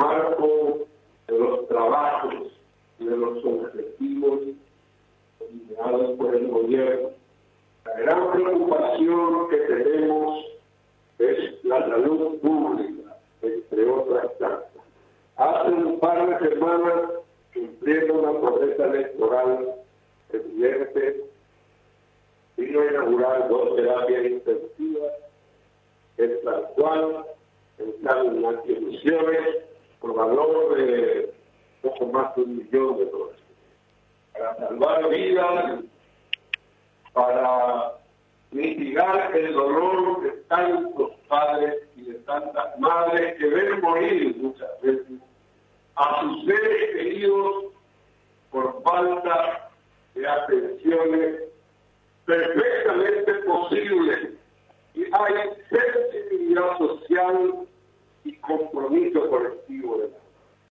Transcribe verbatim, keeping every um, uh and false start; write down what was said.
marco de los trabajos y de los objetivos liderados por el gobierno. La gran preocupación que tenemos es la salud pública, entre otras tantas. Hace un par de semanas, cumpliendo una promesa electoral, el presidente vino a inaugurar dos terapias intensivas, el tal cual, están en las instituciones por valor de poco más de un millón de dólares. Para salvar vidas, para mitigar el dolor de tantos padres y de tantas madres que ven morir muchas veces a sus seres queridos por falta de atenciones perfectamente posibles. Y hay sensibilidad social y compromiso colectivo.